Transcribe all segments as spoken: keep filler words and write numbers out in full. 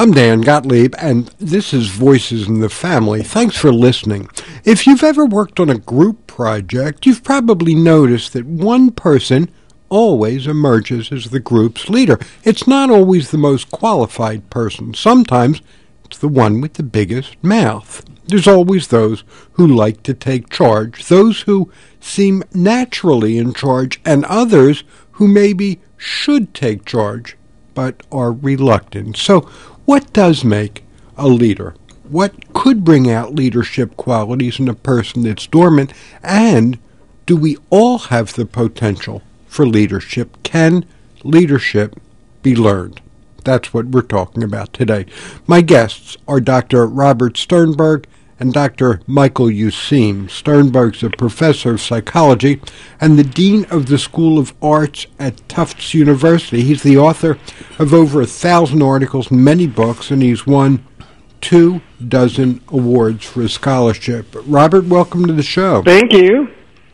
I'm Dan Gottlieb, and this is Voices in the Family. Thanks for listening. If you've ever worked on a group project, you've probably noticed that one person always emerges as the group's leader. It's not always the most qualified person. Sometimes it's the one with the biggest mouth. There's always those who like to take charge, those who seem naturally in charge, and others who maybe should take charge but are reluctant. So what does make a leader? What could bring out leadership qualities in a person that's dormant? And do we all have the potential for leadership? Can leadership be learned? That's what we're talking about today. My guests are Doctor Robert Sternberg and Doctor Michael Useem. Sternberg's a professor of psychology and the dean of the School of Arts at Tufts University. He's the author of over a thousand articles and many books, and he's won two dozen awards for his scholarship. Robert, welcome to the show. Thank you.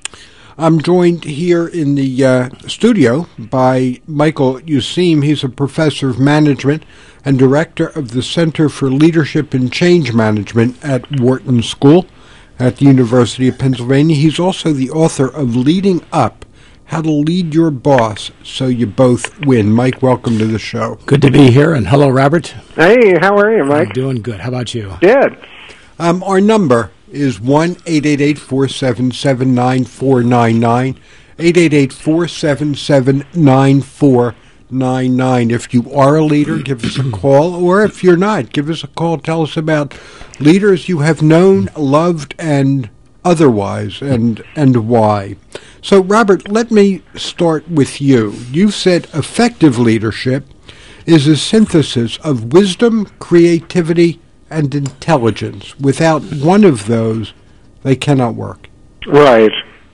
I'm joined here in the uh, studio by Michael Useem. He's a professor of management and director of the Center for Leadership and Change Management at Wharton School at the University of Pennsylvania. He's also the author of Leading Up, How to Lead Your Boss So You Both Win. Mike, welcome to the show. Good to be here, and hello, Robert. Hey, how are you, Mike? I'm doing good. How about you? Good. Um, our number is one eight eight eight, four seven seven, nine four nine nine, eight eight eight, four seven seven, nine four nine nine. If you are a leader, give us a call, or if you're not, give us a call. Tell us about leaders you have known, loved, and otherwise, and and why. So, Robert, let me start with you. You said effective leadership is a synthesis of wisdom, creativity, and intelligence. Without one of those, they cannot work. Right.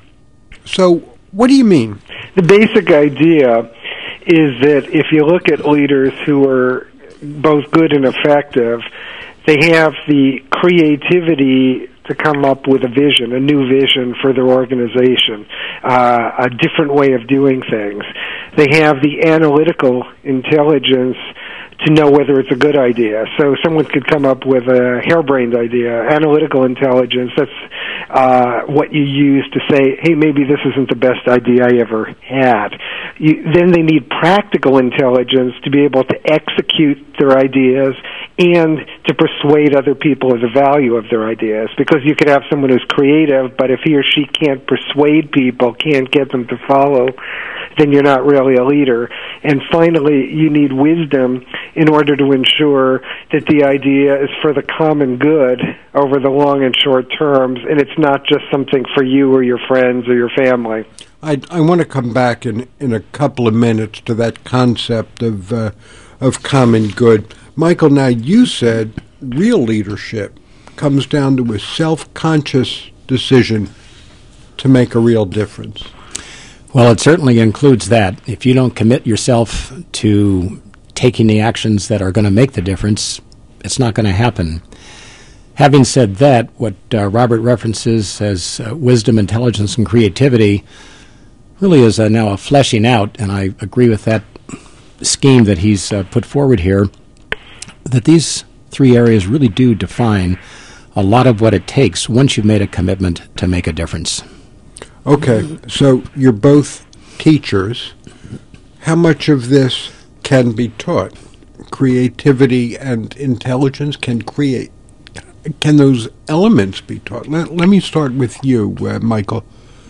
So, what do you mean? The basic idea is that if you look at leaders who are both good and effective, they have the creativity to come up with a vision, a new vision for their organization, uh, a different way of doing things. They have the analytical intelligence to know whether it's a good idea. So someone could come up with a harebrained idea. Analytical intelligence, that's uh, what you use to say, hey, maybe this isn't the best idea I ever had. You, then they need practical intelligence to be able to execute their ideas and to persuade other people of the value of their ideas. Because you could have someone who's creative, but if he or she can't persuade people, can't get them to follow, then you're not really a leader. And finally, you need wisdom in order to ensure that the idea is for the common good over the long and short terms, and it's not just something for you or your friends or your family. I, I want to come back in, in a couple of minutes to that concept of uh, of common good. Michael, now you said real leadership comes down to a self-conscious decision to make a real difference. Well, it certainly includes that. If you don't commit yourself to taking the actions that are going to make the difference, it's not going to happen. Having said that, what uh, Robert references as uh, wisdom, intelligence, and creativity really is uh, now a fleshing out, and I agree with that scheme that he's uh, put forward here, that these three areas really do define a lot of what it takes once you've made a commitment to make a difference. Okay, so you're both teachers. How much of this can be taught? Creativity and intelligence can create. Can those elements be taught? Let, let me start with you, uh, Michael.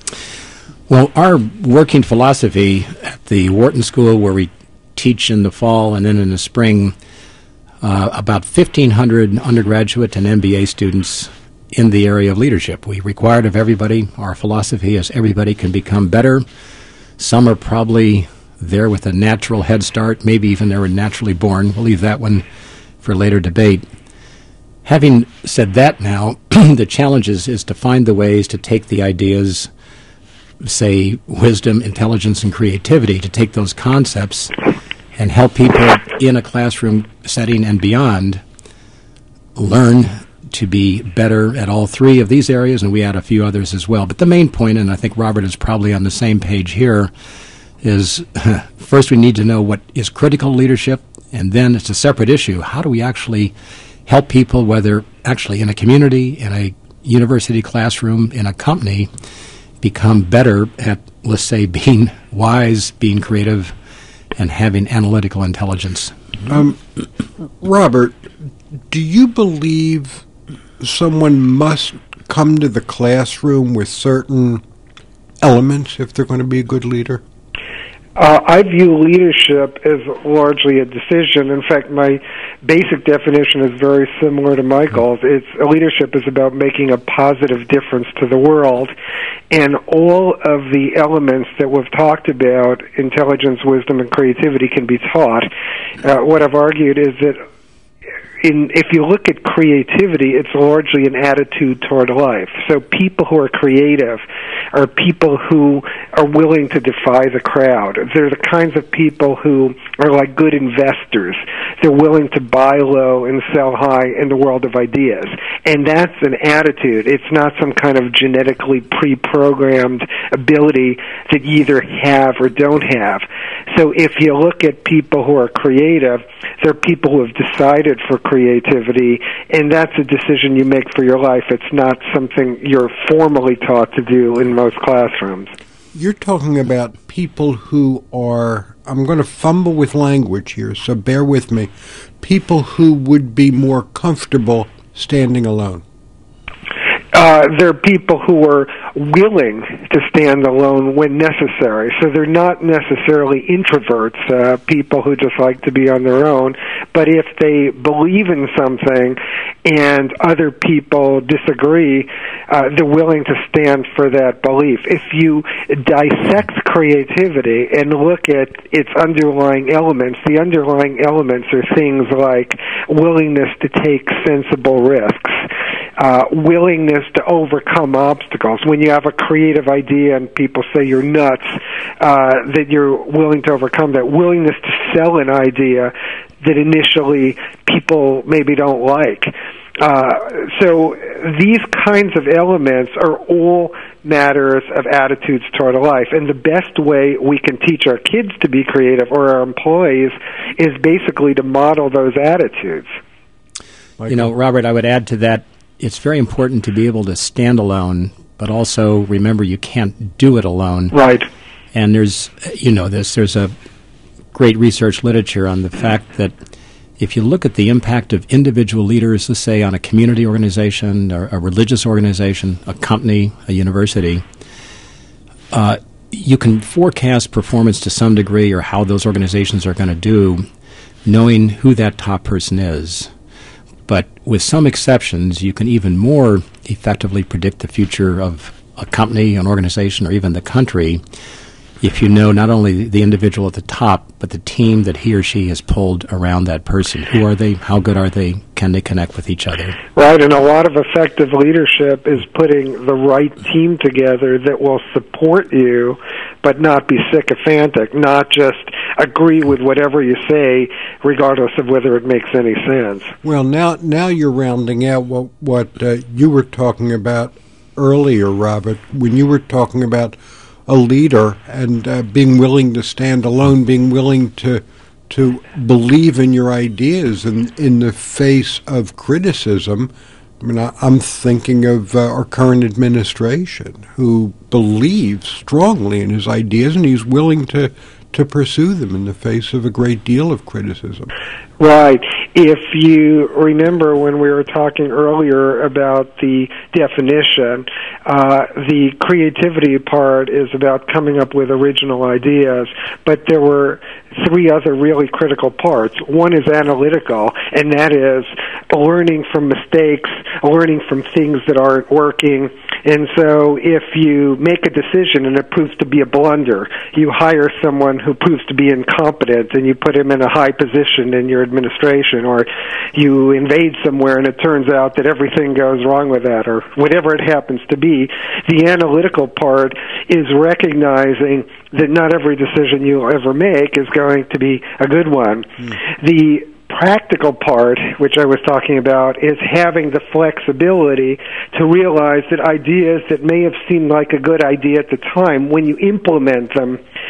Well, our working philosophy at the Wharton School, where we teach in the fall and then in the spring, uh, about fifteen hundred undergraduate and M B A students in the area of leadership. We require it of everybody. Our philosophy is everybody can become better. Some are probably there with a natural head start. Maybe even they were naturally born. We'll leave that one for later debate. Having said that now, the challenge is, is to find the ways to take the ideas, say, wisdom, intelligence, and creativity, to take those concepts and help people in a classroom setting and beyond learn to be better at all three of these areas, and we add a few others as well. But the main point, and I think Robert is probably on the same page here, is first we need to know what is critical leadership And then it's a separate issue. How do we actually help people, whether actually in a community, in a university classroom, in a company, become better at, let's say, being wise, being creative, and having analytical intelligence? Um, Robert, do you believe someone must come to the classroom with certain elements if they're going to be a good leader? Uh, I view leadership as largely a decision. In fact, my basic definition is very similar to Michael's. It's leadership is about making a positive difference to the world, and all of the elements that we've talked about, intelligence, wisdom, and creativity, can be taught. Uh, what I've argued is that In, if you look at creativity, it's largely an attitude toward life. So people who are creative are people who are willing to defy the crowd. They're the kinds of people who are like good investors. They're willing to buy low and sell high in the world of ideas. And that's an attitude. It's not some kind of genetically pre-programmed ability that you either have or don't have. So if you look at people who are creative, they're people who have decided for creativity, and that's a decision you make for your life. It's not something you're formally taught to do in most classrooms. You're talking about people who are, I'm going to fumble with language here, so bear with me, people who would be more comfortable standing alone. Uh, they're people who are willing to stand alone when necessary. So they're not necessarily introverts, uh, people who just like to be on their own. But if they believe in something and other people disagree, uh, they're willing to stand for that belief. If you dissect creativity and look at its underlying elements, the underlying elements are things like willingness to take sensible risks, Uh, willingness to overcome obstacles. When you have a creative idea and people say you're nuts, uh, that you're willing to overcome that. Willingness to sell an idea that initially people maybe don't like. Uh, so these kinds of elements are all matters of attitudes toward life. And the best way we can teach our kids to be creative, or our employees, is basically to model those attitudes. Michael? You know, Robert, I would add to that, it's very important to be able to stand alone, but also remember you can't do it alone. Right. And there's, you know this, there's a great research literature on the fact that if you look at the impact of individual leaders, let's say on a community organization or a religious organization, a company, a university, uh, you can forecast performance to some degree or how those organizations are going to do, knowing who that top person is. But with some exceptions, you can even more effectively predict the future of a company, an organization, or even the country if you know not only the individual at the top, but the team that he or she has pulled around that person. Who are they? How good are they? Can they connect with each other? Right, and a lot of effective leadership is putting the right team together that will support you, but not be sycophantic, not just agree with whatever you say, regardless of whether it makes any sense. Well, now now you're rounding out what, what uh, you were talking about earlier, Robert, when you were talking about a leader and uh, being willing to stand alone, being willing to to believe in your ideas in, in the face of criticism. I mean, I, I'm thinking of uh, our current administration, who believes strongly in his ideas, and he's willing to, to pursue them in the face of a great deal of criticism. Right. If you remember when we were talking earlier about the definition, uh, the creativity part is about coming up with original ideas, but there were three other really critical parts. One is analytical, and that is learning from mistakes, learning from things that aren't working. And so if you make a decision and it proves to be a blunder, you hire someone who proves to be incompetent and you put him in a high position in your administration, or you invade somewhere and it turns out that everything goes wrong with that, or whatever it happens to be. The analytical part is recognizing that not every decision you'll ever make is going to be a good one. Mm. The practical part, which I was talking about, is having the flexibility to realize that ideas that may have seemed like a good idea at the time, when you implement them,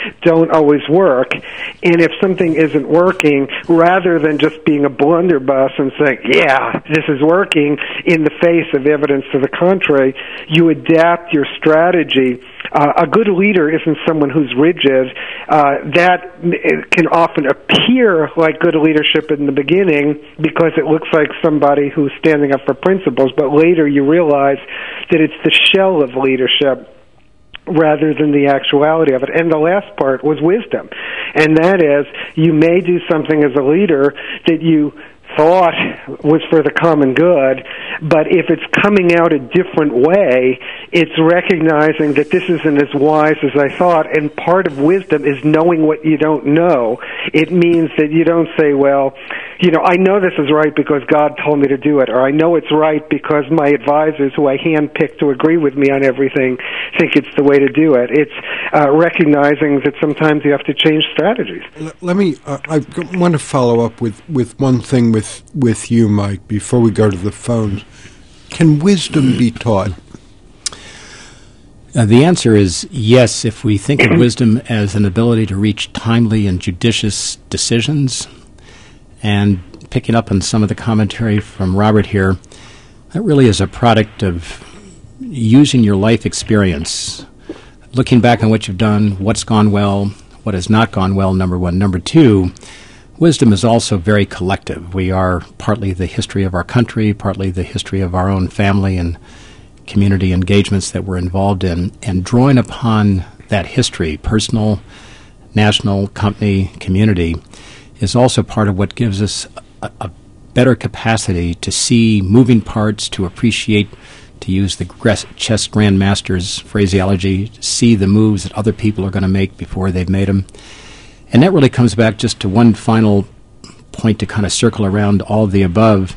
don't always work. And if something isn't working, rather than just being a blunderbuss and saying, yeah, this is working, in the face of evidence to the contrary, you adapt your strategy. Uh, a good leader isn't someone who's rigid. Uh, that can often appear like good leadership in the beginning because it looks like somebody who's standing up for principles, but later you realize that it's the shell of leadership rather than the actuality of it. And the last part was wisdom. And that is, you may do something as a leader that you thought was for the common good, but if it's coming out a different way, it's recognizing that this isn't as wise as I thought, and part of wisdom is knowing what you don't know. It means that you don't say, well, you know, I know this is right because God told me to do it, or I know it's right because my advisors, who I handpicked to agree with me on everything, think it's the way to do it. It's uh, recognizing that sometimes you have to change strategies. Let me, uh, I want to follow up with, with one thing with with you, Mike, before we go to the phones. Can wisdom be taught? Uh, the answer is yes, if we think of wisdom as an ability to reach timely and judicious decisions. And picking up on some of the commentary from Robert here, that really is a product of using your life experience, looking back on what you've done, what's gone well, what has not gone well, number one. Number two, wisdom is also very collective. We are partly the history of our country, partly the history of our own family and community engagements that we're involved in, and drawing upon that history, personal, national, company, community, is also part of what gives us a, a better capacity to see moving parts, to appreciate, to use the chess grandmaster's phraseology, to see the moves that other people are going to make before they've made them. And that really comes back just to one final point to kind of circle around all of the above.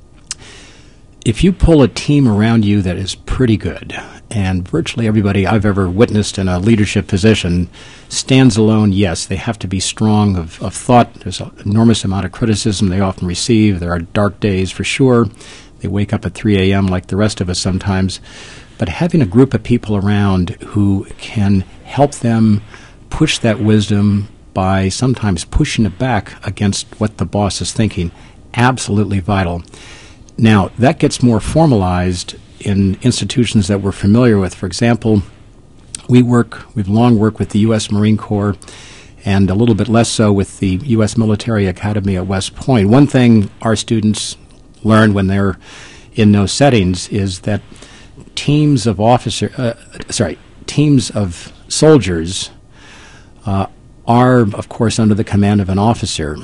If you pull a team around you that is pretty good, and virtually everybody I've ever witnessed in a leadership position stands alone, yes, they have to be strong of, of thought. There's an enormous amount of criticism they often receive. There are dark days for sure. They wake up at three a.m. like the rest of us sometimes. But having a group of people around who can help them push that wisdom by sometimes pushing it back against what the boss is thinking, absolutely vital. Now, that gets more formalized in institutions that we're familiar with. For example, we work, we've long worked with the U S Marine Corps and a little bit less so with the U S Military Academy at West Point. One thing our students learn when they're in those settings is that teams of officer, uh, sorry, teams of soldiers uh, are, of course, under the command of an officer.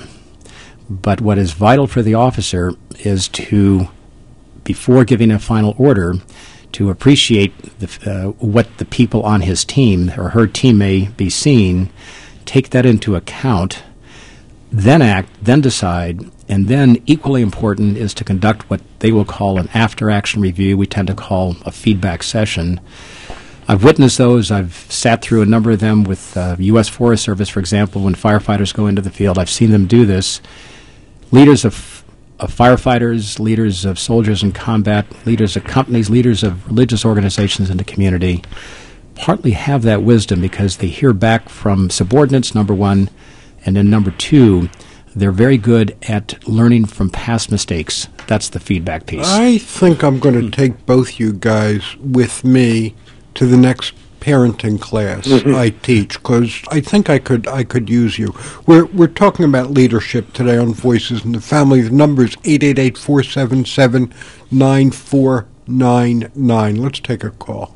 But what is vital for the officer is to, before giving a final order, to appreciate the, uh, what the people on his team or her team may be seeing, take that into account, then act, then decide, and then equally important is to conduct what they will call an after-action review. We tend to call a feedback session. I've witnessed those. I've sat through a number of them with uh, U S Forest Service, for example, when firefighters go into the field. I've seen them do this. Leaders of, of firefighters, leaders of soldiers in combat, leaders of companies, leaders of religious organizations in the community partly have that wisdom because they hear back from subordinates, number one, and then number two, they're very good at learning from past mistakes. That's the feedback piece. I think I'm going to take both you guys with me to the next parenting class mm-hmm. I teach, because I think I could I could use you. We're we're talking about leadership today on Voices in the Family. The number is eight eight eight, four seven seven, nine four nine nine. Let's take a call.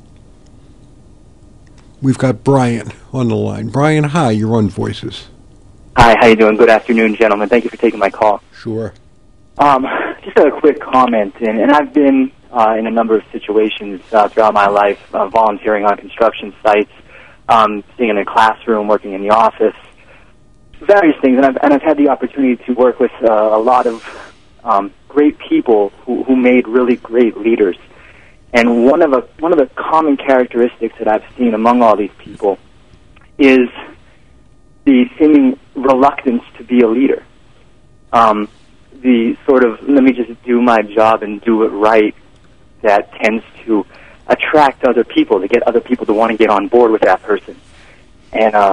We've got Brian on the line. Brian, hi, you're on Voices. Hi, how you doing? Good afternoon, gentlemen. Thank you for taking my call. Sure. Um, just a quick comment, and, and I've been uh, in a number of situations uh, throughout my life, uh, volunteering on construction sites, um, being in a classroom, working in the office, various things, and I've, and I've had the opportunity to work with uh, a lot of um, great people who, who made really great leaders. And one of a, one of the common characteristics that I've seen among all these people is the seeming reluctance to be a leader. Um, the sort of, let me just do my job and do it right, that tends to attract other people, to get other people to want to get on board with that person. And uh,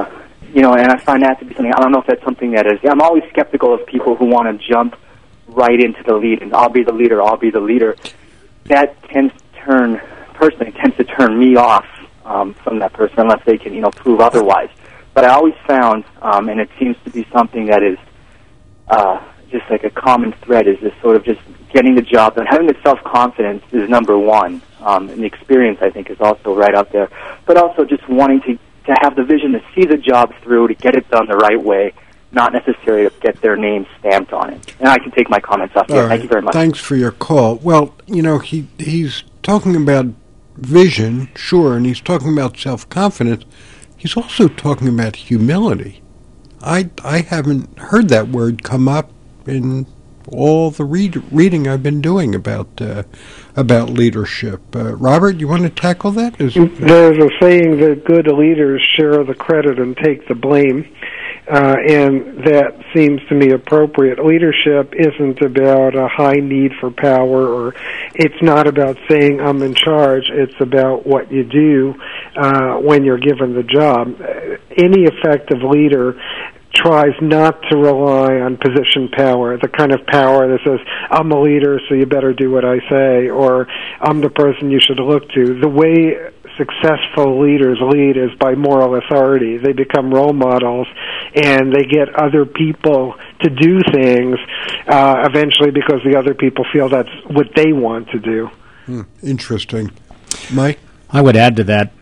you know, and I find that to be something, I don't know if that's something that is, I'm always skeptical of people who want to jump right into the lead, and I'll be the leader, I'll be the leader. That tends to turn, personally, tends to turn me off um, from that person unless they can, you know, prove otherwise. But I always found, um, and it seems to be something that is uh, just like a common thread, is this sort of just getting the job done. Having the self-confidence is number one, um, and the experience, I think, is also right up there. But also just wanting to, to have the vision to see the job through, to get it done the right way, not necessarily to get their name stamped on it. And I can take my comments off here. Right. Thank you very much. Thanks for your call. Well, you know, he he's talking about vision, sure, and he's talking about self-confidence. He's also talking about humility. I, I haven't heard that word come up in all the read, reading I've been doing about uh, about leadership. Uh, Robert, you want to tackle that? Is, There's a saying that good leaders share the credit and take the blame, uh, and that seems to me appropriate. Leadership isn't about a high need for power, or it's not about saying I'm in charge. It's about what you do uh, when you're given the job. Any effective leader tries not to rely on position power, the kind of power that says, I'm a leader, so you better do what I say, or I'm the person you should look to. The way successful leaders lead is by moral authority. They become role models, and they get other people to do things, uh, eventually because the other people feel that's what they want to do. hmm, interesting. Mike? I would add to that,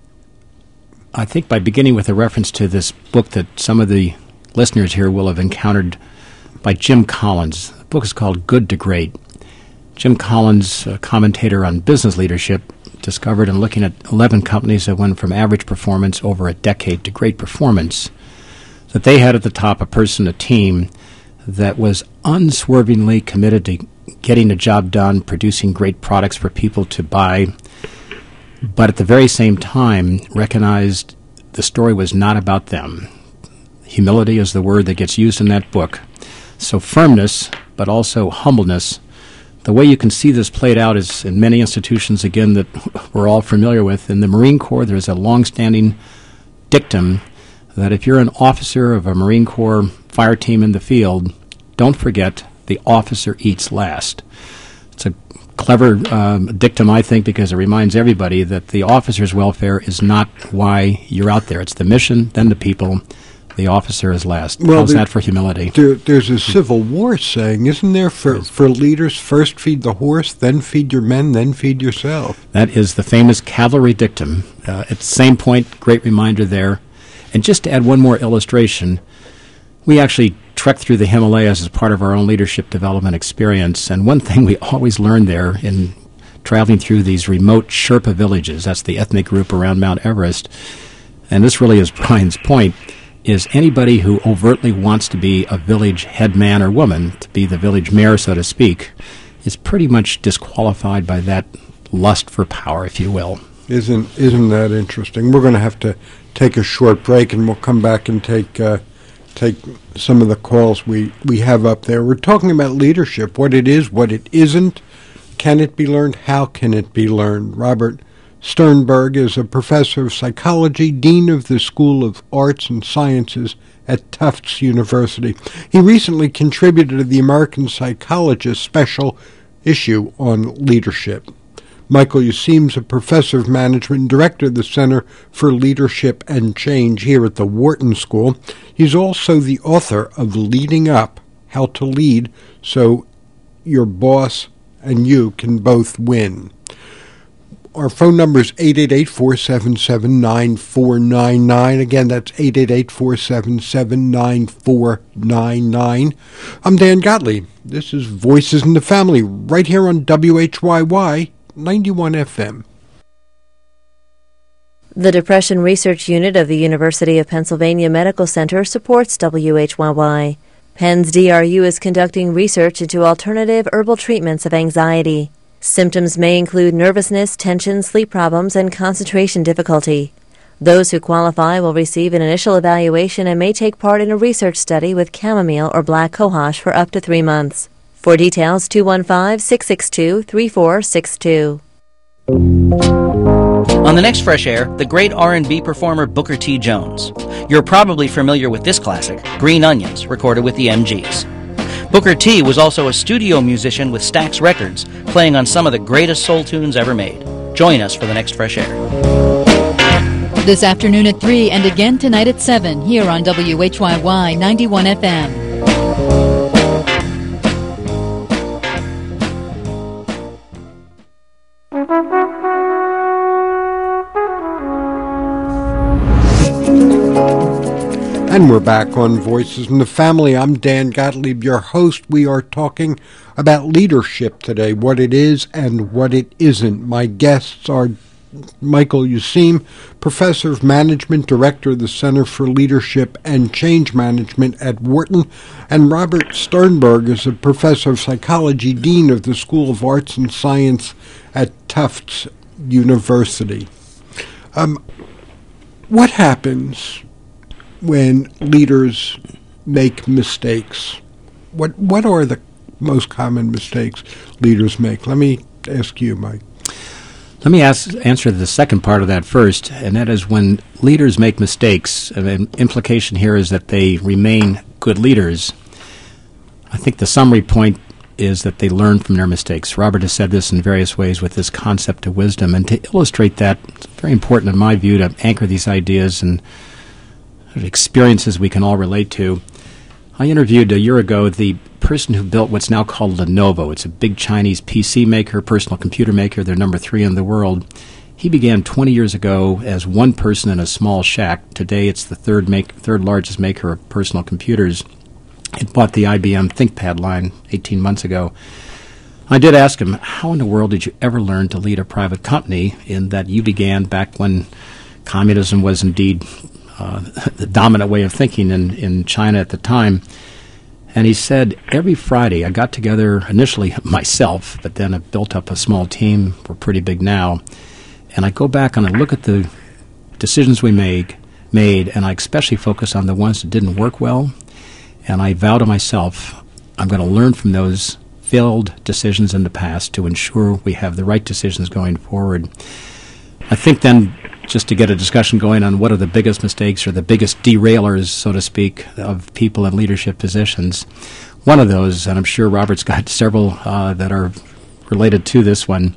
I think by beginning with a reference to this book that some of the listeners here will have encountered by Jim Collins. The book is called Good to Great. Jim Collins, a commentator on business leadership, discovered in looking at eleven companies that went from average performance over a decade to great performance, that they had at the top a person, a team, that was unswervingly committed to getting the job done, producing great products for people to buy, but at the very same time recognized the story was not about them. Humility is the word that gets used in that book. So firmness, but also humbleness. The way you can see this played out is in many institutions, again, that we're all familiar with. In the Marine Corps, there's a long-standing dictum that if you're an officer of a Marine Corps fire team in the field, don't forget the officer eats last. It's a clever um, dictum, I think, because it reminds everybody that the officer's welfare is not why you're out there. It's the mission, then the people. The officer is last. Well, How's there, that for humility? There, there's a Civil War saying, isn't there, for, for leaders, first feed the horse, then feed your men, then feed yourself. That is the famous cavalry dictum. Uh, at the same point, great reminder there. And just to add one more illustration, we actually trekked through the Himalayas as part of our own leadership development experience, and one thing we always learned there in traveling through these remote Sherpa villages, that's the ethnic group around Mount Everest, and this really is Brian's point, is anybody who overtly wants to be a village head man or woman, to be the village mayor, so to speak, is pretty much disqualified by that lust for power, if you will. Isn't isn't that interesting? We're going to have to take a short break, and we'll come back and take uh, take some of the calls we, we have up there. We're talking about leadership, what it is, what it isn't. Can it be learned? How can it be learned? Robert Sternberg is a professor of psychology, dean of the School of Arts and Sciences at Tufts University. He recently contributed to the American Psychologist special issue on leadership. Michael Useem's a professor of management and director of the Center for Leadership and Change here at the Wharton School. He's also the author of Leading Up, How to Lead So Your Boss and You Can Both Win. Our phone number is eight eight eight, four seven seven, nine four nine nine. Again, that's eight eight eight, four seven seven, nine four nine nine. I'm Dan Gottlieb. This is Voices in the Family, right here on W H Y Y ninety-one F M. The Depression Research Unit of the University of Pennsylvania Medical Center supports W H Y Y. Penn's D R U is conducting research into alternative herbal treatments of anxiety. Symptoms may include nervousness, tension, sleep problems, and concentration difficulty. Those who qualify will receive an initial evaluation and may take part in a research study with chamomile or black cohosh for up to three months. For details, two one five, six six two, three four six two. On the next Fresh Air, the great R and B performer Booker T. Jones. You're probably familiar with this classic, Green Onions, recorded with the M Gs. Booker T. was also a studio musician with Stax Records, playing on some of the greatest soul tunes ever made. Join us for the next Fresh Air. This afternoon at three and again tonight at seven here on W H Y Y ninety-one F M. And we're back on Voices in the Family. I'm Dan Gottlieb, your host. We are talking about leadership today, what it is and what it isn't. My guests are Michael Useem, Professor of Management, Director of the Center for Leadership and Change Management at Wharton, and Robert Sternberg is a Professor of Psychology, Dean of the School of Arts and Science at Tufts University. Um, what happens when leaders make mistakes? What what are the most common mistakes leaders make? Let me ask you, Mike. Let me ask, answer the second part of that first, and that is when leaders make mistakes, an implication here is that they remain good leaders. I think the summary point is that they learn from their mistakes. Robert has said this in various ways with this concept of wisdom, and to illustrate that, it's very important in my view to anchor these ideas and experiences we can all relate to. I interviewed a year ago the person who built what's now called Lenovo. It's a big Chinese P C maker, personal computer maker. They're number three in the world. He began twenty years ago as one person in a small shack. Today it's the third make, third largest maker of personal computers. It bought the I B M ThinkPad line eighteen months ago. I did ask him, how in the world did you ever learn to lead a private company, in that you began back when communism was indeed Uh, the dominant way of thinking in, in China at the time? And he said, every Friday I got together, initially myself, but then I built up a small team. We're pretty big now. And I go back and I look at the decisions we make, made, and I especially focus on the ones that didn't work well. And I vow to myself, I'm going to learn from those failed decisions in the past to ensure we have the right decisions going forward. I think then, just to get a discussion going on what are the biggest mistakes or the biggest derailers, so to speak, of people in leadership positions. One of those, and I'm sure Robert's got several uh, that are related to this one,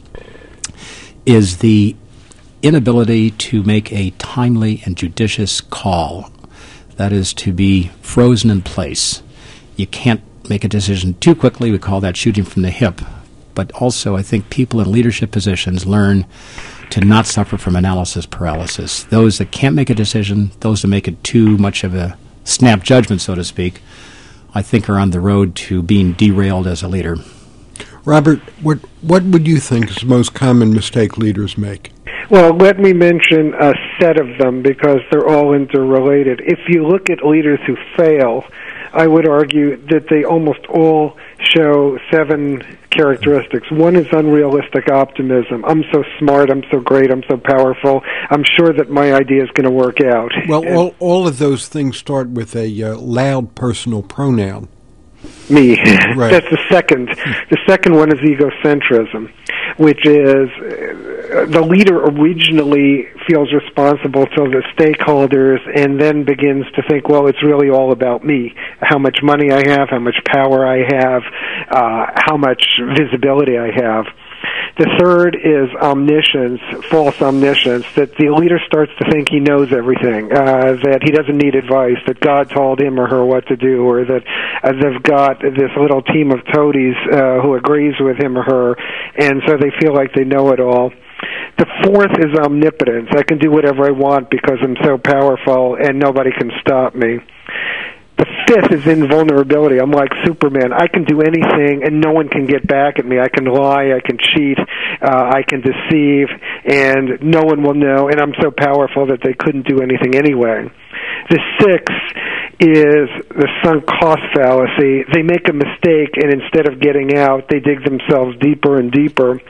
is the inability to make a timely and judicious call. That is, to be frozen in place. You can't make a decision too quickly. We call that shooting from the hip. But also, I think people in leadership positions learn to not suffer from analysis paralysis. Those that can't make a decision, those that make it too much of a snap judgment, so to speak, I think are on the road to being derailed as a leader. Robert, what what would you think is the most common mistake leaders make? Well, let me mention a set of them because they're all interrelated. If you look at leaders who fail, I would argue that they almost all show seven characteristics. One is unrealistic optimism. I'm so smart, I'm so great, I'm so powerful, I'm sure that my idea is going to work out. Well, and all, all of those things start with a uh, loud personal pronoun. Me. Right. That's the second. The second one is egocentrism, which is uh, the leader originally feels responsible to the stakeholders and then begins to think, well, it's really all about me, how much money I have, how much power I have, uh, how much visibility I have. The third is omniscience, false omniscience, that the leader starts to think he knows everything, uh, that he doesn't need advice, that God told him or her what to do, or that uh, they've got this little team of toadies uh, who agrees with him or her, and so they feel like they know it all. The fourth is omnipotence. I can do whatever I want because I'm so powerful and nobody can stop me. The fifth is invulnerability. I'm like Superman. I can do anything, and no one can get back at me. I can lie, I can cheat, uh, I can deceive, and no one will know, and I'm so powerful that they couldn't do anything anyway. The sixth is the sunk cost fallacy. They make a mistake, and instead of getting out, they dig themselves deeper and deeper.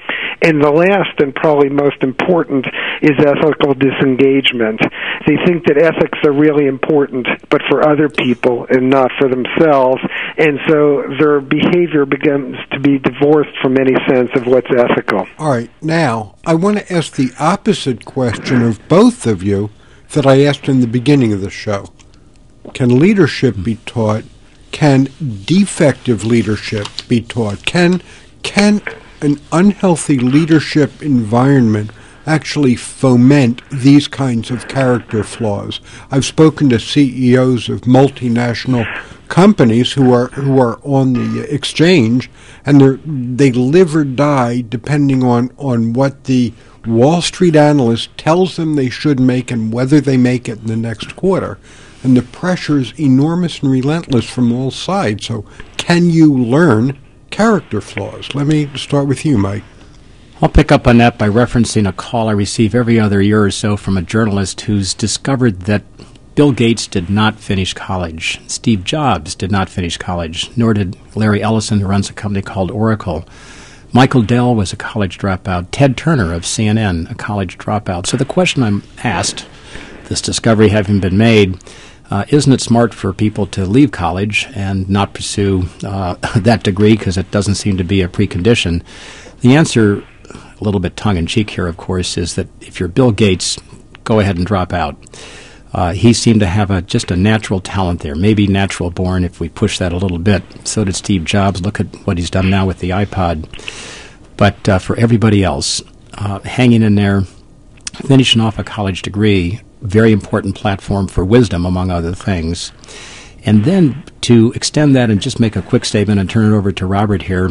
And the last and probably most important is ethical disengagement. They think that ethics are really important, but for other people and not for themselves, and so their behavior begins to be divorced from any sense of what's ethical. All right, now I want to ask the opposite question of both of you that I asked in the beginning of the show. Can leadership be taught? Can defective leadership be taught? Can can an unhealthy leadership environment actually foment these kinds of character flaws? I've spoken to C E Os of multinational companies who are who are on the exchange, and they they live or die depending on, on what the Wall Street analyst tells them they should make and whether they make it in the next quarter. And the pressure is enormous and relentless from all sides. So can you learn character flaws? Let me start with you, Mike. I'll pick up on that by referencing a call I receive every other year or so from a journalist who's discovered that Bill Gates did not finish college. Steve Jobs did not finish college, nor did Larry Ellison, who runs a company called Oracle. Michael Dell was a college dropout. Ted Turner of C N N, a college dropout. So the question I'm asked, this discovery having been made, uh, isn't it smart for people to leave college and not pursue uh, that degree because it doesn't seem to be a precondition? The answer, a little bit tongue-in-cheek here, of course, is that if you're Bill Gates, go ahead and drop out. Uh, he seemed to have a, just a natural talent there, maybe natural born if we push that a little bit. So did Steve Jobs. Look at what he's done now with the iPod. But uh, for everybody else, uh, hanging in there, finishing off a college degree, very important platform for wisdom, among other things. And then to extend that and just make a quick statement and turn it over to Robert here,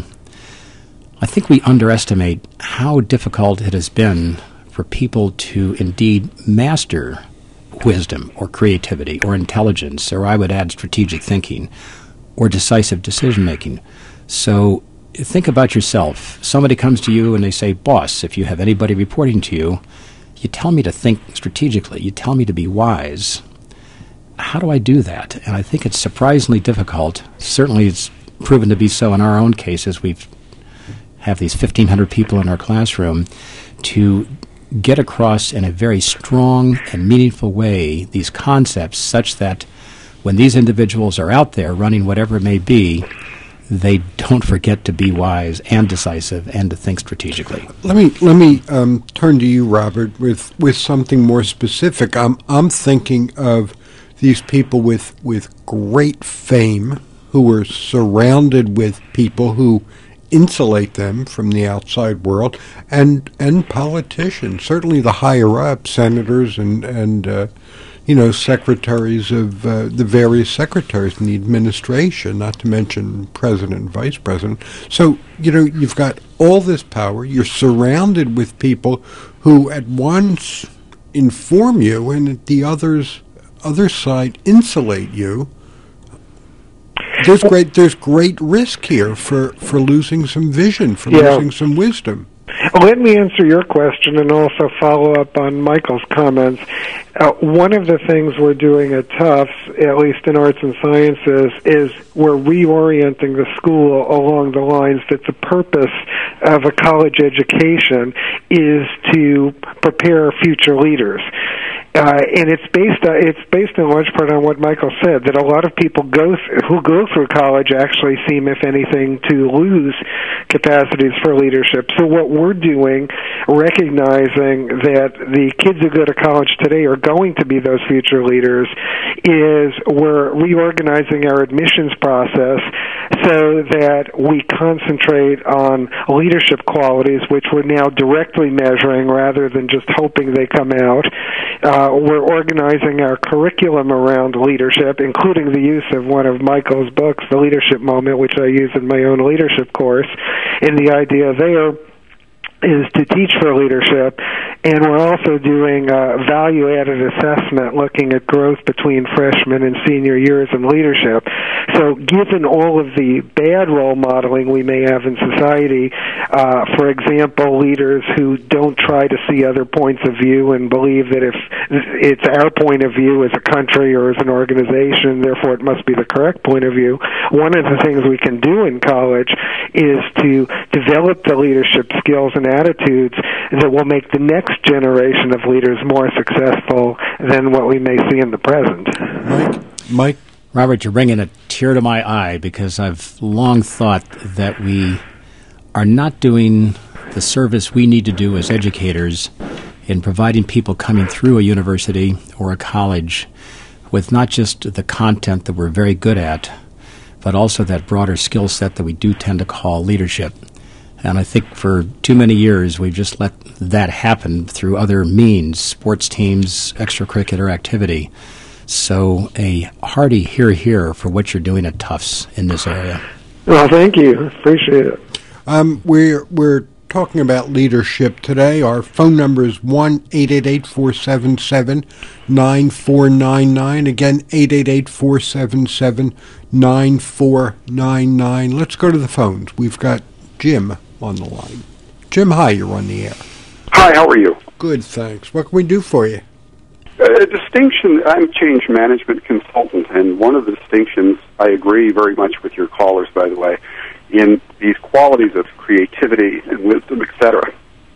I think we underestimate how difficult it has been for people to indeed master wisdom or creativity or intelligence, or I would add strategic thinking or decisive decision-making. So think about yourself. Somebody comes to you and they say, boss, if you have anybody reporting to you, you tell me to think strategically. You tell me to be wise. How do I do that? And I think it's surprisingly difficult. Certainly it's proven to be so in our own cases. We've have these fifteen hundred people in our classroom to get across in a very strong and meaningful way these concepts such that when these individuals are out there running whatever it may be, they don't forget to be wise and decisive and to think strategically. Let me let me um, turn to you, Robert, with, with something more specific. I'm I'm thinking of these people with with great fame who are surrounded with people who insulate them from the outside world, and and politicians, certainly the higher up, senators and and uh, you know secretaries of uh, the various secretaries in the administration, not to mention president and vice president. So you know you've got all this power. You're surrounded with people who at once inform you, and at the others other side insulate you. There's great there's great risk here for, for losing some vision, for yeah. losing some wisdom. Let me answer your question and also follow up on Michael's comments. Uh, one of the things we're doing at Tufts, at least in arts and sciences, is we're reorienting the school along the lines that the purpose of a college education is to prepare future leaders. Uh, and it's based uh, it's based in large part on what Michael said, that a lot of people go th- who go through college actually seem, if anything, to lose capacities for leadership. So what we're doing, recognizing that the kids who go to college today are going to be those future leaders, is we're reorganizing our admissions process so that we concentrate on leadership qualities, which we're now directly measuring rather than just hoping they come out. Uh, we're organizing our curriculum around leadership, including the use of one of Michael's books, The Leadership Moment, which I use in my own leadership course. And the idea there is to teach for leadership, and we're also doing uh, value-added assessment, looking at growth between freshman and senior years in leadership. So given all of the bad role modeling we may have in society, uh, for example, leaders who don't try to see other points of view and believe that if it's our point of view as a country or as an organization, therefore it must be the correct point of view, one of the things we can do in college is to develop the leadership skills and attitudes that will make the next generation of leaders more successful than what we may see in the present. Mike? Mike? Robert, you're bringing a tear to my eye because I've long thought that we are not doing the service we need to do as educators in providing people coming through a university or a college with not just the content that we're very good at, but also that broader skill set that we do tend to call leadership. And I think for too many years we've just let that happen through other means, sports teams, extracurricular activity. So a hearty hear here for what you're doing at Tufts in this area. Well, thank you. Appreciate it. Um, we're we're talking about leadership today. Our phone number is one eight eight eight, four seven seven, nine four nine nine. Again, eight eight eight, four seven seven, nine four nine nine. Let's go to the phones. We've got Jim on the line. Jim, hi, you're on the air. Hi, how are you? Good, thanks. What can we do for you? A distinction, I'm a change management consultant, and one of the distinctions, I agree very much with your callers, by the way, in these qualities of creativity and wisdom, et cetera.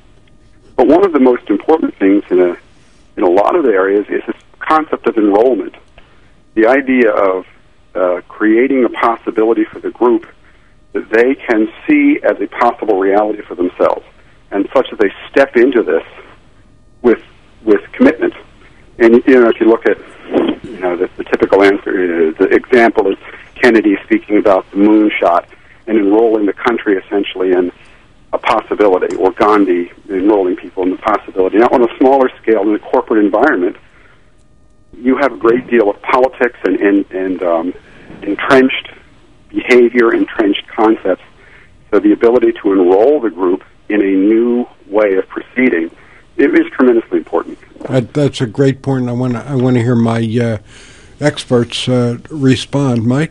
But one of the most important things in a in a lot of areas is this concept of enrollment. The idea of uh, creating a possibility for the group that they can see as a possible reality for themselves, and such that they step into this with with commitment. And, you know, if you look at, you know, the, the typical answer, the example is Kennedy speaking about the moonshot and enrolling the country essentially in a possibility, or Gandhi enrolling people in the possibility. Now, on a smaller scale, in a corporate environment, you have a great deal of politics and, and, and um, entrenched behavior, entrenched concepts. So the ability to enroll the group in a new way of proceeding, it is tremendously important. That, that's a great point. I want to I want to hear my uh, experts uh, respond. Mike?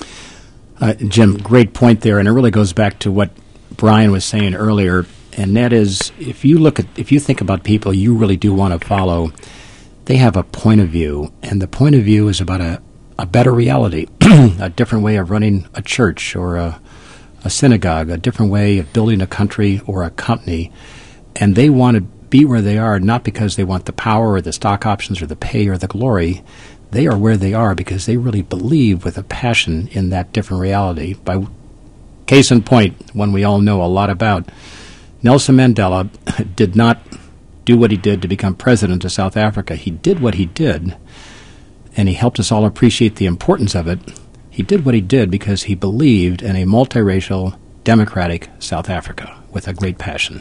Uh, Jim, great point there, and it really goes back to what Brian was saying earlier, and that is, if you look at, if you think about people you really do want to follow, they have a point of view, and the point of view is about a, a better reality, a different way of running a church or a, a synagogue, a different way of building a country or a company, and they want to be where they are not because they want the power or the stock options or the pay or the glory. They are where they are because they really believe with a passion in that different reality. By case in point, one we all know a lot about, Nelson Mandela did not do what he did to become president of South Africa. He did what he did, and he helped us all appreciate the importance of it. He did what he did because he believed in a multiracial, democratic South Africa with a great passion.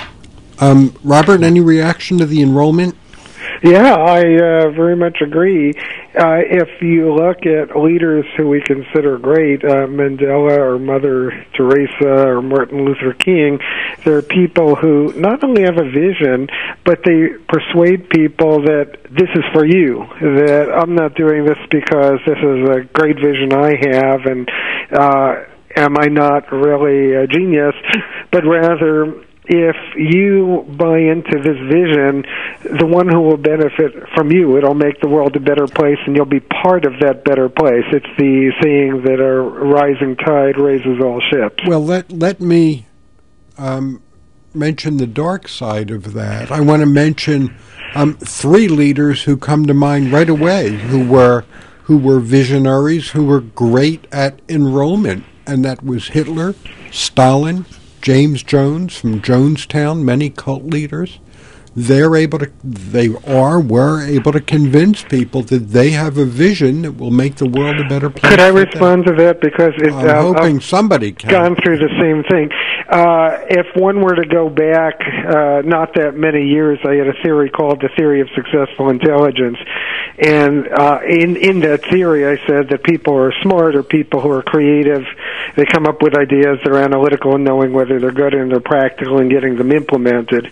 Um, Robert, any reaction to the enrollment? Yeah, I uh, very much agree. Uh, if you look at leaders who we consider great, uh, Mandela or Mother Teresa or Martin Luther King, they're people who not only have a vision, but they persuade people that this is for you, that I'm not doing this because this is a great vision I have, and uh, am I not really a genius, but rather, if you buy into this vision, the one who will benefit from you, it'll make the world a better place, and you'll be part of that better place. It's the saying that a rising tide raises all ships. Well, let let me um, mention the dark side of that. I want to mention um, three leaders who come to mind right away, who were who were visionaries, who were great at enrollment, and that was Hitler, Stalin, James Jones from Jonestown, many cult leaders. They're able to, they are, were able to convince people that they have a vision that will make the world a better place. Could I respond to that? Because it, I'm uh, hoping I've somebody can. Gone through the same thing. Uh, if one were to go back uh, not that many years, I had a theory called the theory of successful intelligence. And uh, in, in that theory, I said that people are smart or people who are creative. They come up with ideas, they're analytical in knowing whether they're good and they're practical in getting them implemented.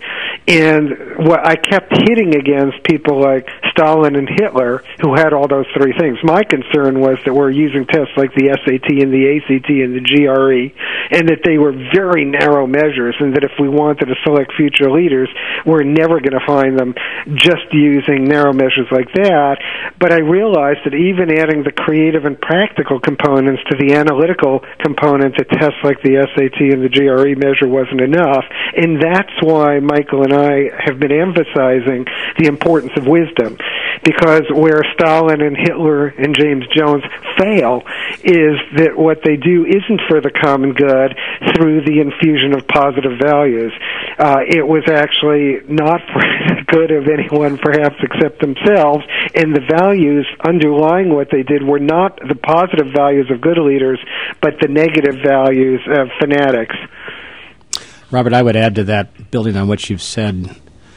And what I kept hitting against people like Stalin and Hitler, who had all those three things. My concern was that we're using tests like the S A T and the A C T and the G R E, and that they were very narrow measures, and that if we wanted to select future leaders, we're never going to find them just using narrow measures like that. But I realized that even adding the creative and practical components to the analytical component to tests like the S A T and the G R E measure wasn't enough, and that's why Michael and I have been emphasizing the importance of wisdom, because where Stalin and Hitler and James Jones fail is that what they do isn't for the common good through the infusion of positive values. Uh, it was actually not for the good of anyone, perhaps, except themselves, and the values underlying what they did were not the positive values of good leaders, but the negative values of fanatics. Robert, I would add to that, building on what you've said,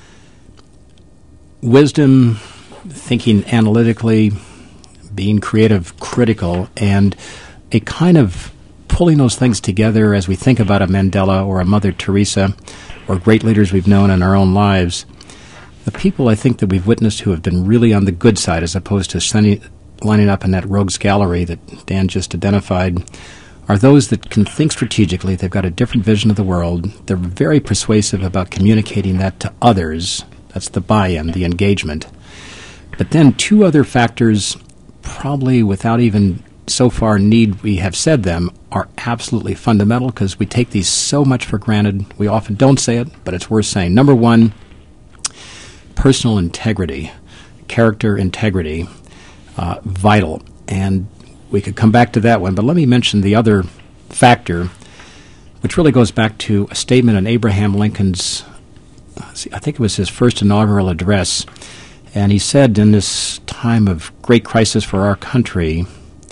wisdom, thinking analytically, being creative, critical, and a kind of pulling those things together as we think about a Mandela or a Mother Teresa or great leaders we've known in our own lives. The people I think that we've witnessed who have been really on the good side as opposed to sending, lining up in that rogues gallery that Dan just identified are those that can think strategically. They've got a different vision of the world. They're very persuasive about communicating that to others. That's the buy-in, the engagement. But then two other factors, probably without even so far need we have said them, are absolutely fundamental because we take these so much for granted. We often don't say it, but it's worth saying. Number one, personal integrity, character integrity, uh, vital. And we could come back to that one, but let me mention the other factor, which really goes back to a statement in Abraham Lincoln's, I think it was his first inaugural address, and he said in this time of great crisis for our country,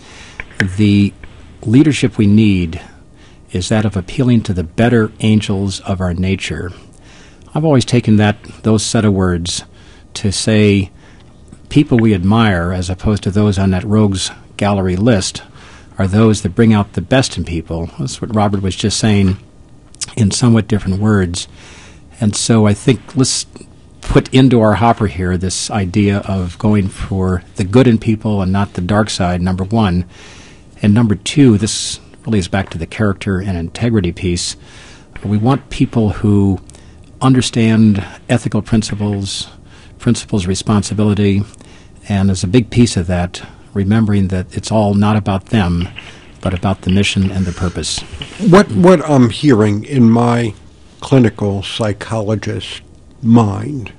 the leadership we need is that of appealing to the better angels of our nature. I've always taken that those set of words to say people we admire, as opposed to those on that rogues gallery list, are those that bring out the best in people. That's what Robert was just saying in somewhat different words. And so I think let's put into our hopper here this idea of going for the good in people and not the dark side, number one. And number two, this really is back to the character and integrity piece. We want people who understand ethical principles, principles of responsibility, and as a big piece of that, remembering that it's all not about them, but about the mission and the purpose. What what I'm hearing in my clinical psychologist mind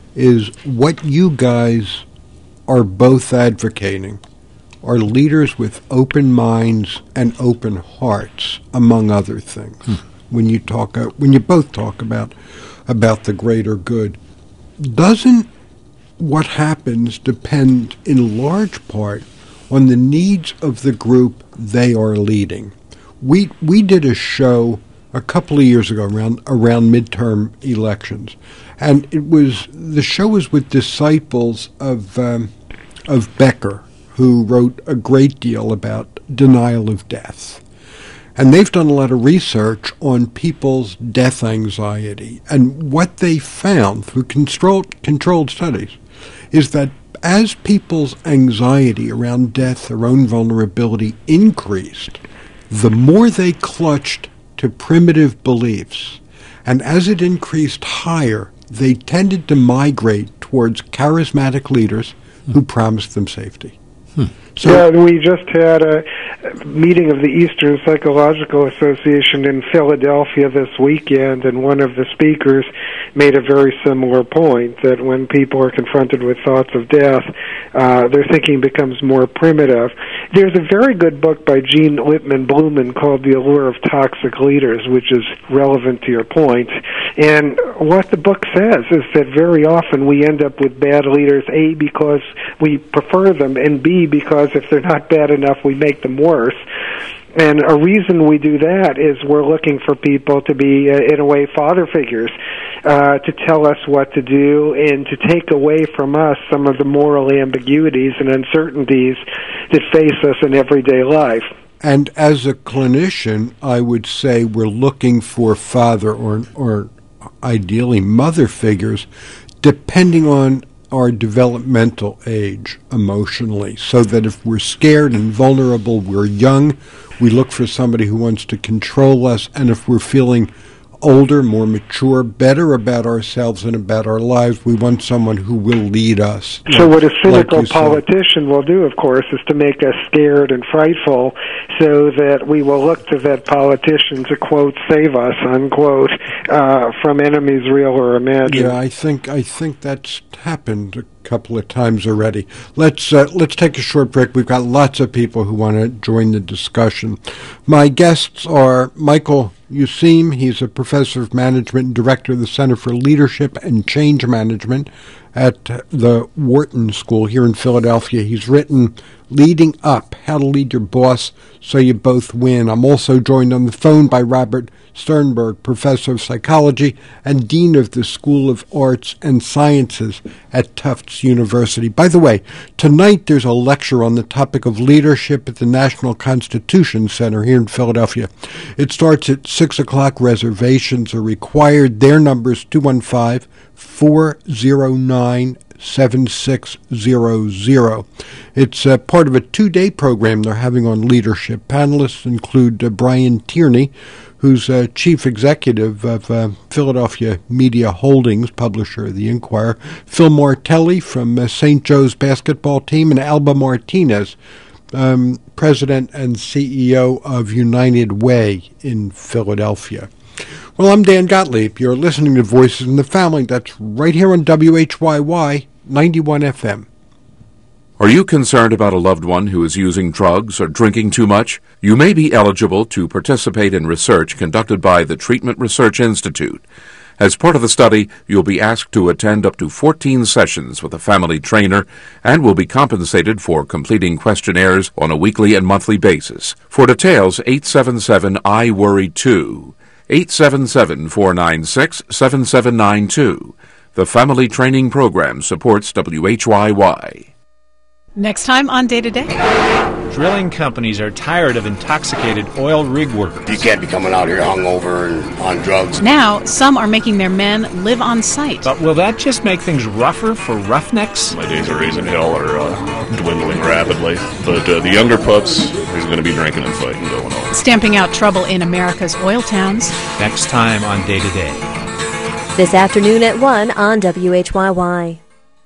is what you guys are both advocating are leaders with open minds and open hearts, among other things. Hmm. When you talk, uh, when you both talk about about the greater good, doesn't what happens depend in large part on the needs of the group they are leading? We we did a show a couple of years ago around around midterm elections, and it was the show was with disciples of um, of Becker, who wrote a great deal about denial of death. And they've done a lot of research on people's death anxiety. And what they found through controlled, controlled studies is that as people's anxiety around death, their own vulnerability increased, the more they clutched to primitive beliefs. And as it increased higher, they tended to migrate towards charismatic leaders who promised them safety. Hmm. So, yeah, we just had a meeting of the Eastern Psychological Association in Philadelphia this weekend, and one of the speakers made a very similar point, that when people are confronted with thoughts of death, uh, their thinking becomes more primitive. There's a very good book by Gene Lippman Blumen called The Allure of Toxic Leaders, which is relevant to your point. And what the book says is that very often we end up with bad leaders, A, because we prefer them, and B, because if they're not bad enough, we make them worse. And a reason we do that is we're looking for people to be, uh, in a way, father figures, uh, to tell us what to do and to take away from us some of the moral ambiguities and uncertainties that face us in everyday life. And as a clinician, I would say we're looking for father or, or ideally mother figures, depending on our developmental age emotionally, so that if we're scared and vulnerable, we're young, we look for somebody who wants to control us, and if we're feeling older, more mature, better about ourselves and about our lives, we want someone who will lead us. So what a cynical like politician will do, of course, is to make us scared and frightful so that we will look to that politician to, quote, save us, unquote, uh, from enemies real or imagined. Yeah, I think I think that's happened a couple of times already. Let's uh, let's take a short break. We've got lots of people who want to join the discussion. My guests are Michael Useem. He's a professor of management and director of the Center for Leadership and Change Management at the Wharton School here in Philadelphia. He's written Leading Up, How to Lead Your Boss So You Both Win. I'm also joined on the phone by Robert Sternberg, professor of psychology and dean of the School of Arts and Sciences at Tufts University. By the way, tonight there's a lecture on the topic of leadership at the National Constitution Center here in Philadelphia. It starts at six o'clock. Reservations are required. Their number is two one five, four zero nine, seven six zero zero. It's uh, part of a two-day program they're having on leadership. Panelists include uh, Brian Tierney, who's uh, chief executive of uh, Philadelphia Media Holdings, publisher of The Inquirer, Phil Martelli from uh, Saint Joe's basketball team, and Alba Martinez, um, president and C E O of United Way in Philadelphia. Well, I'm Dan Gottlieb. You're listening to Voices in the Family. That's right here on W H Y Y ninety-one F M. Are you concerned about a loved one who is using drugs or drinking too much? You may be eligible to participate in research conducted by the Treatment Research Institute. As part of the study, you'll be asked to attend up to fourteen sessions with a family trainer and will be compensated for completing questionnaires on a weekly and monthly basis. For details, eight seven seven, I worry two. eight seven seven, four nine six, seven seven nine two. The Family Training Program supports W H Y Y. Next time on Day to Day. Drilling companies are tired of intoxicated oil rig workers. You can't be coming out here hungover and on drugs. Now, some are making their men live on site. But will that just make things rougher for roughnecks? My days of raising hell are uh, dwindling rapidly. But uh, the younger pups is going to be drinking and fighting going on. Stamping out trouble in America's oil towns. Next time on Day to Day. This afternoon at one on W H Y Y.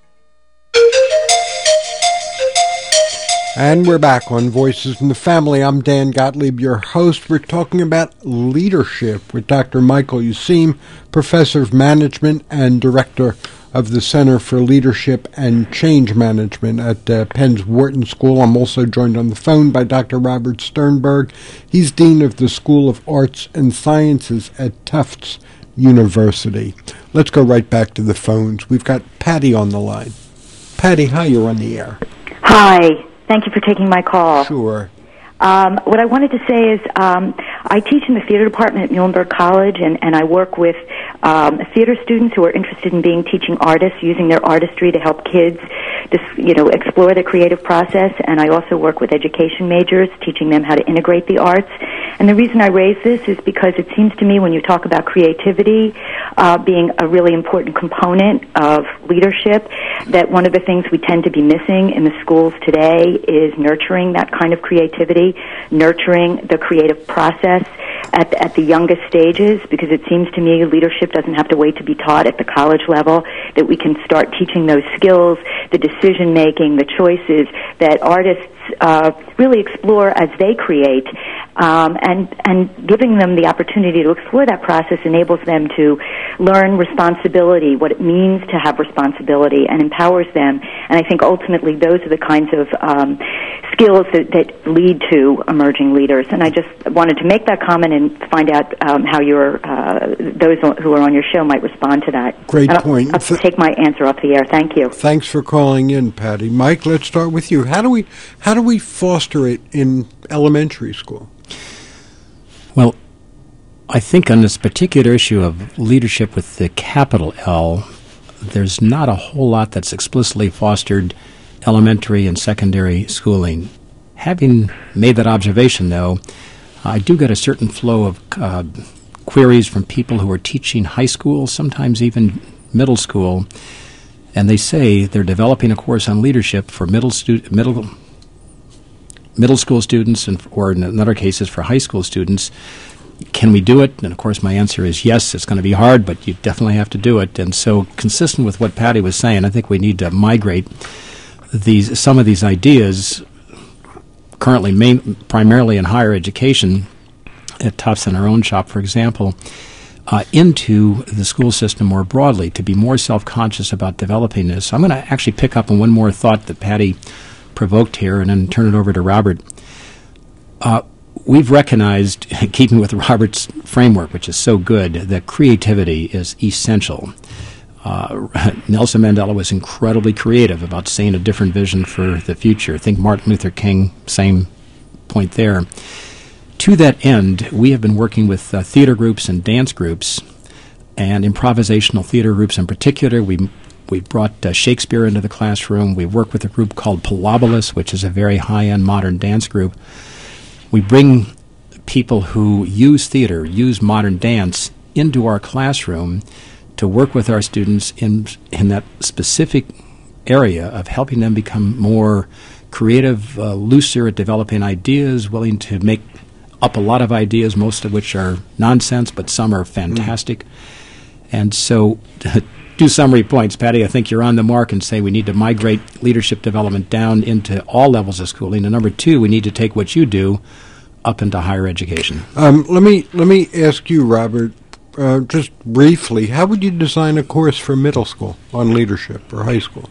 And we're back on Voices in the Family. I'm Dan Gottlieb, your host. We're talking about leadership with Doctor Michael Useem, professor of management and director of the Center for Leadership and Change Management at uh, Penn's Wharton School. I'm also joined on the phone by Doctor Robert Sternberg. He's dean of the School of Arts and Sciences at Tufts University. Let's go right back to the phones. We've got Patty on the line. Patty, hi, you're on the air. Hi. Thank you for taking my call. Sure. Um, what I wanted to say is um, I teach in the theater department at Muhlenberg College, and, and I work with um, theater students who are interested in being teaching artists, using their artistry to help kids just, you know, explore the creative process. And I also work with education majors, teaching them how to integrate the arts. And the reason I raise this is because it seems to me when you talk about creativity uh, being a really important component of leadership, that one of the things we tend to be missing in the schools today is nurturing that kind of creativity, nurturing the creative process at the, at the youngest stages, because it seems to me leadership doesn't have to wait to be taught at the college level, that we can start teaching those skills, the decision-making, the choices that artists uh, really explore as they create, um, and, and giving them the opportunity to explore that process enables them to learn responsibility, what it means to have responsibility, and empowers them. And I think ultimately those are the kinds of um, skills that, that lead to emerging leaders. And I just wanted to make that comment and find out um, how your uh, those who are on your show might respond to that. Great and I'll, point. I'll Th- take my answer off the air. Thank you. Thanks for calling in, Patty. Mike, let's start with you. How do we how do we foster it in elementary school? Well, I think on this particular issue of leadership with the capital L, there's not a whole lot that's explicitly fostered elementary and secondary schooling. Having made that observation, though, I do get a certain flow of uh, queries from people who are teaching high school, sometimes even middle school, and they say they're developing a course on leadership for middle stu- middle middle school students, and or in other cases for high school students. Can we do it? And, of course, my answer is yes. It's going to be hard, but you definitely have to do it. And so, consistent with what Patty was saying, I think we need to migrate these some of these ideas, currently main, primarily in higher education, at Tufts and our own shop, for example, uh, into the school system more broadly, to be more self-conscious about developing this. So I'm going to actually pick up on one more thought that Patty provoked here and then turn it over to Robert. Uh, We've recognized, keeping with Robert's framework, which is so good, that creativity is essential. Uh, Nelson Mandela was incredibly creative about seeing a different vision for the future. I think Martin Luther King, same point there. To that end, we have been working with uh, theater groups and dance groups, and improvisational theater groups in particular. We we brought uh, Shakespeare into the classroom. We work with a group called Pilobolus, which is a very high-end modern dance group. We bring people who use theater, use modern dance, into our classroom to work with our students in in that specific area of helping them become more creative, uh, looser at developing ideas, willing to make up a lot of ideas, most of which are nonsense, but some are fantastic. Mm. And so, two summary points, Patty. I think you're on the mark and say we need to migrate leadership development down into all levels of schooling. And number two, we need to take what you do up into higher education. Um, let me let me ask you, Robert, uh, just briefly, how would you design a course for middle school on leadership or high school?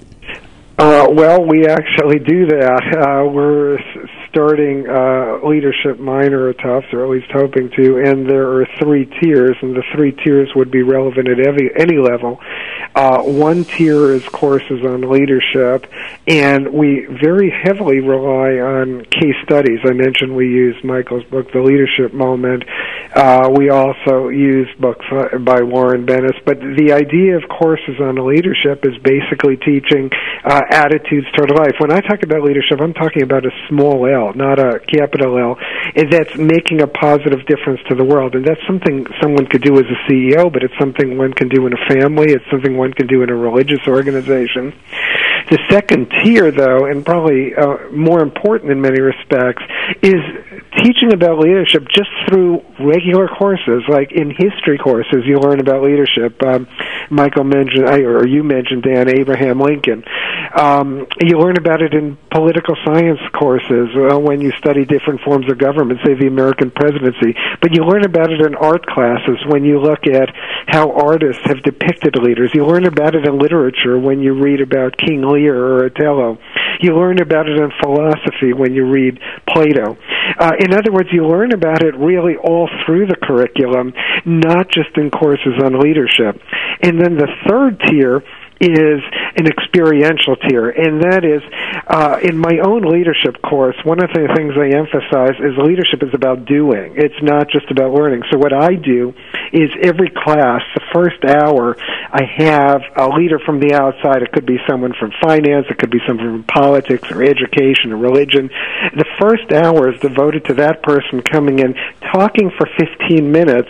Uh, well, we actually do that. Uh, we're s- starting uh, leadership minor at Tufts, or at least hoping to, and there are three tiers, and the three tiers would be relevant at every, any level. Uh, one tier is courses on leadership, and we very heavily rely on case studies. I mentioned we use Michael's book, The Leadership Moment. Uh, we also use books by Warren Bennis, but the idea of courses on leadership is basically teaching uh, attitudes toward life. When I talk about leadership, I'm talking about a small L, not a capital L, and that's making a positive difference to the world. And that's something someone could do as a C E O, but it's something one can do in a family. It's something one can do in a religious organization. The second tier, though, and probably uh, more important in many respects, is teaching about leadership just through regular courses. Like in history courses, you learn about leadership. Um, Michael mentioned, or you mentioned, Dan, Abraham Lincoln. Um, you learn about it in political science courses uh, when you study different forms of government, say the American presidency. But you learn about it in art classes when you look at how artists have depicted leaders. You learn about it in literature when you read about King Lear or Othello. You learn about it in philosophy when you read Plato. Uh, in other words, you learn about it really all through the curriculum, not just in courses on leadership. And then the third tier is an experiential tier, and that is, uh, in my own leadership course, one of the things I emphasize is leadership is about doing. It's not just about learning. So what I do is every class, the first hour, I have a leader from the outside. It could be someone from finance, it could be someone from politics or education or religion. The first hour is devoted to that person coming in, talking for fifteen minutes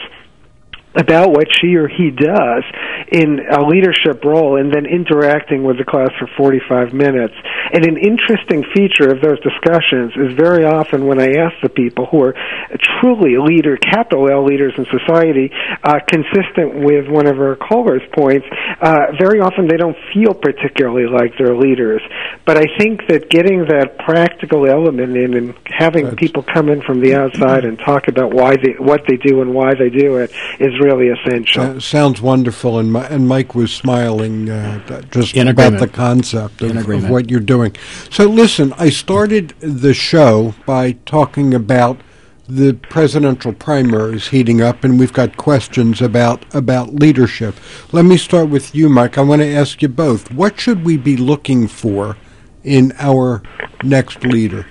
about what she or he does in a leadership role, and then interacting with the class for forty-five minutes. And an interesting feature of those discussions is very often when I ask the people who are truly leader, capital L leaders in society, uh, consistent with one of our callers' points, uh, very often they don't feel particularly like they're leaders. But I think that getting that practical element in and having That's people come in from the outside and talk about why they, what they do and why they do it is really essential. Uh, sounds wonderful, and, my, and Mike was smiling uh, just In about agreement. the concept of, of what you're doing. So listen, I started the show by talking about the presidential primaries heating up, and we've got questions about, about leadership. Let me start with you, Mike. I want to ask you both. What should we be looking for in our next leader?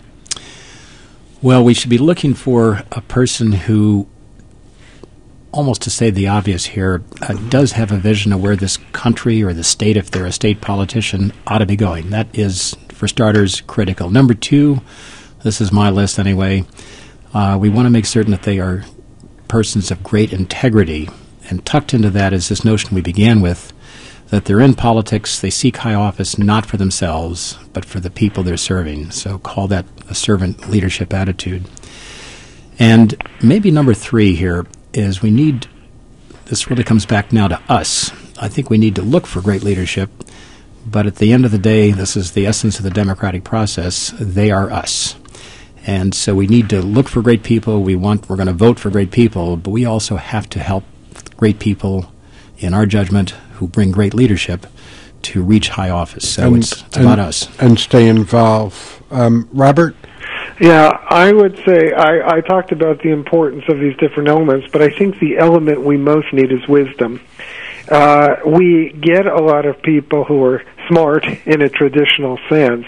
Well, we should be looking for a person who, almost to say the obvious here, uh, does have a vision of where this country or the state, if they're a state politician, ought to be going. That is, for starters, critical. Number two, this is my list anyway, uh, we want to make certain that they are persons of great integrity. And tucked into that is this notion we began with, that they're in politics, they seek high office not for themselves, but for the people they're serving. So call that a servant leadership attitude. And maybe number three here is we need, this really comes back now to us. I think we need to look for great leadership, but at the end of the day, this is the essence of the democratic process. They are us. And so we need to look for great people. We want, we're going to vote for great people, but we also have to help great people, in our judgment, who bring great leadership to reach high office. So and, it's, it's about and, us. And stay involved. Um, Robert? Yeah, I would say I, I talked about the importance of these different elements, but I think the element we most need is wisdom. Uh, we get a lot of people who are smart in a traditional sense.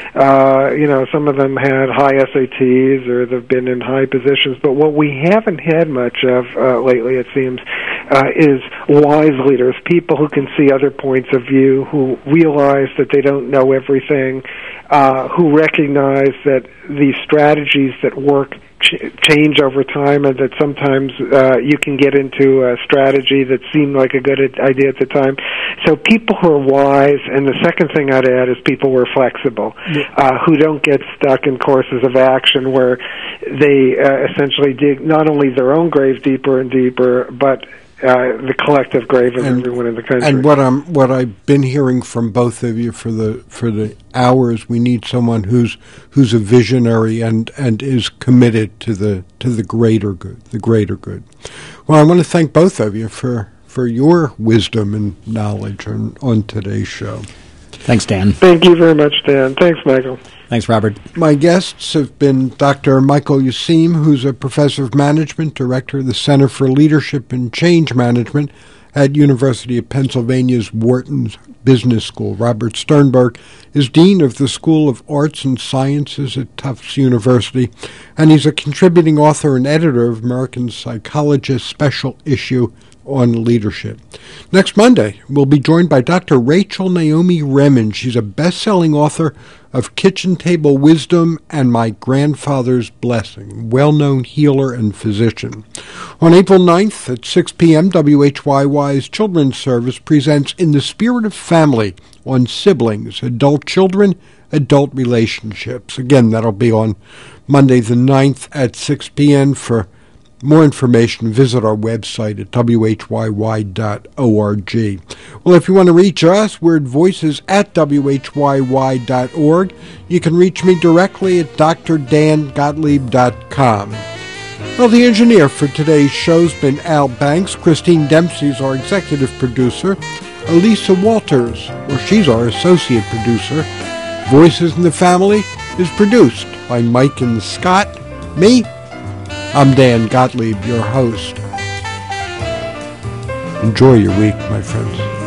Uh, you know, some of them had high S A Ts or they've been in high positions, but what we haven't had much of uh, lately, it seems, uh, is wise leaders, people who can see other points of view, who realize that they don't know everything, uh, who recognize that these strategies that work change over time, and that sometimes uh, you can get into a strategy that seemed like a good idea at the time. So people who are wise, and the second thing I'd add is people who are flexible, uh, who don't get stuck in courses of action where they uh, essentially dig not only their own grave deeper and deeper, but Uh, the collective grave of and, everyone in the country. And what I'm, what I've been hearing from both of you for the for the hours, we need someone who's who's a visionary and, and is committed to the to the greater good, the greater good. Well, I want to thank both of you for, for your wisdom and knowledge on, on today's show. Thanks, Dan. Thank you very much, Dan. Thanks, Michael. Thanks, Robert. My guests have been Doctor Michael Useem, who's a professor of management, director of the Center for Leadership and Change Management at University of Pennsylvania's Wharton Business School. Robert Sternberg is dean of the School of Arts and Sciences at Tufts University, and he's a contributing author and editor of American Psychologist Special Issue on Leadership. Next Monday, we'll be joined by Doctor Rachel Naomi Remen. She's a best-selling author of Kitchen Table Wisdom and My Grandfather's Blessing, well-known healer and physician. On April ninth at six p.m., W H Y Y's Children's Service presents In the Spirit of Family on siblings, adult children, adult relationships. Again, that'll be on Monday the ninth at six p.m. For more information, visit our website at w h y y dot org. Well, if you want to reach us, we're at voices at w h y y dot org. You can reach me directly at d r dan gottlieb dot com. Well, the engineer for today's show's been Al Banks. Christine Dempsey's our executive producer. Elisa Walters, well, she's our associate producer. Voices in the Family is produced by Mike and Scott. Me? I'm Dan Gottlieb, your host. Enjoy your week, my friends.